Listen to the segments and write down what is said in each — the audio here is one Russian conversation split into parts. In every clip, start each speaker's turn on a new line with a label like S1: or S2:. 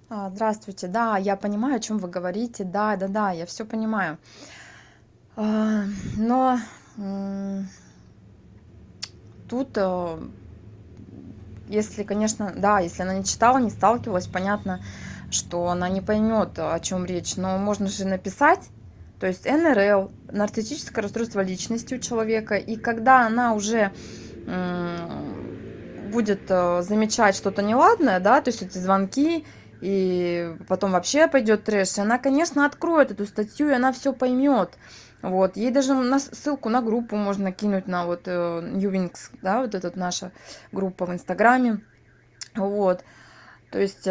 S1: Здравствуйте. Да, я понимаю, о чем вы говорите. Да, да, да, я все понимаю. А, Но м, тут, если, конечно, да, если она не читала, не сталкивалась, понятно, что она не поймет, о чем речь. Но можно же написать, то есть НРЛ, нарциссическое расстройство личности у человека, и когда она уже будет замечать что-то неладное, да, то есть эти звонки, и потом вообще пойдет трэш, и она, конечно, откроет эту статью, и она все поймет. Вот. Ей даже ссылку на группу можно кинуть, на вот Ювинкс, да, вот эта наша группа в Инстаграме. Вот. То есть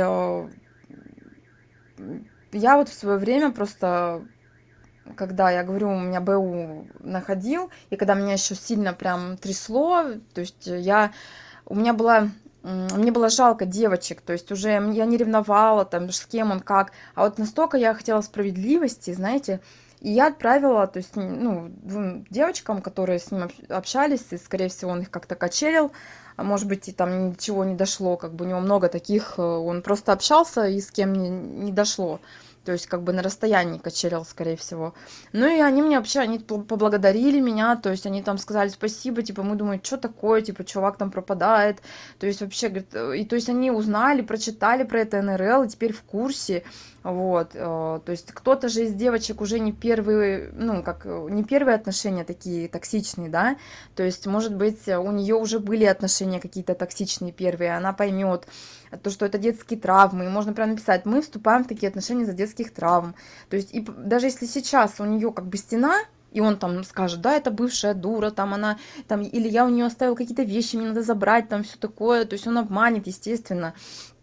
S1: я вот в свое время просто, когда, я говорю, у меня БУ находил, и когда меня еще сильно прям трясло, то есть у меня была, мне было жалко девочек, то есть уже я не ревновала, там, с кем он, как, а вот настолько я хотела справедливости, знаете, и я отправила, то есть, ну, двум девочкам, которые с ним общались, и, скорее всего, он их как-то качелил, а может быть, и там ничего не дошло, как бы у него много таких, он просто общался, и с кем не дошло. То есть как бы на расстоянии качелил, скорее всего. Ну и они мне вообще, они поблагодарили меня, то есть они там сказали спасибо, типа мы думаем, что такое, типа чувак там пропадает, то есть вообще, говорит, и то есть они узнали, прочитали про это НРЛ и теперь в курсе, вот, то есть кто-то же из девочек уже не первые, ну как, не первые отношения такие токсичные, да, то есть может быть у нее уже были отношения какие-то токсичные первые, она поймет то, что это детские травмы, и можно прям написать, мы вступаем в такие отношения из-за детских травм, то есть, и даже если сейчас у нее как бы стена, и он там скажет, да, это бывшая дура, там она, там, или я у нее оставил какие-то вещи, мне надо забрать, там все такое, то есть он обманет, естественно.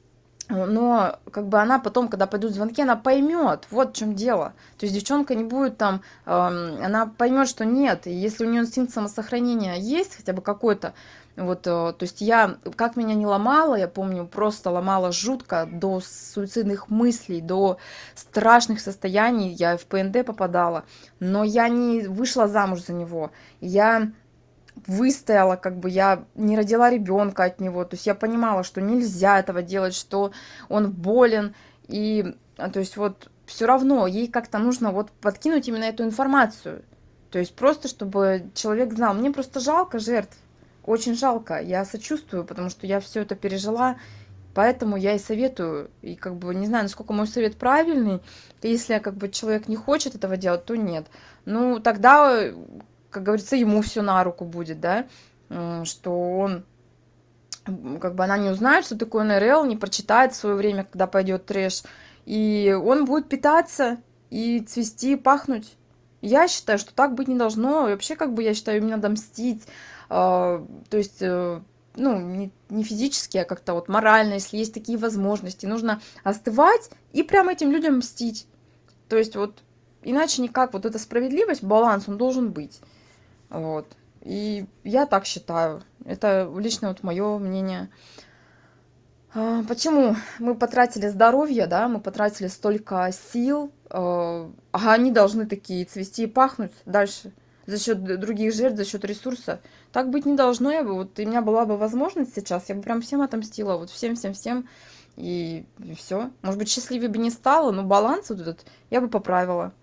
S1: Но как бы она потом, когда пойдут звонки, она поймет, вот в чем дело. То есть девчонка не будет там, она поймет, что нет. И если у нее инстинкт самосохранения есть, хотя бы какой-то, вот, то есть я, как меня не ломала, я помню, просто ломала жутко до суицидных мыслей, до страшных состояний, я в ПНД попадала, но я не вышла замуж за него. Я выстояла, как бы я не родила ребенка от него, то есть я понимала, что нельзя этого делать, что он болен, и то есть вот все равно ей как-то нужно вот подкинуть именно эту информацию, то есть просто чтобы человек знал. Мне просто жалко жертв, очень жалко, я сочувствую, потому что я все это пережила, поэтому я и советую, и как бы не знаю, насколько мой совет правильный, если как бы человек не хочет этого делать, то нет. Ну, тогда, как говорится, ему все на руку будет, да, что он, как бы она не узнает, что такое НРЛ, не прочитает в свое время, когда пойдет трэш, и он будет питаться и цвести, пахнуть. Я считаю, что так быть не должно. И вообще, как бы, я считаю, им надо мстить. То есть, ну, не физически, а как-то вот морально, если есть такие возможности. Нужно остывать и прям этим людям мстить. То есть вот иначе никак. Вот эта справедливость, баланс, он должен быть. Вот. И я так считаю. Это лично вот мое мнение. Почему мы потратили здоровье, да, мы потратили столько сил, а они должны такие цвести и пахнуть дальше за счет других жертв, за счет ресурса. Так быть не должно. Я бы, вот, у меня была бы возможность сейчас, я бы прям всем отомстила, вот всем, всем, всем, и все. Может быть, счастливее бы не стало, но баланс вот этот я бы поправила.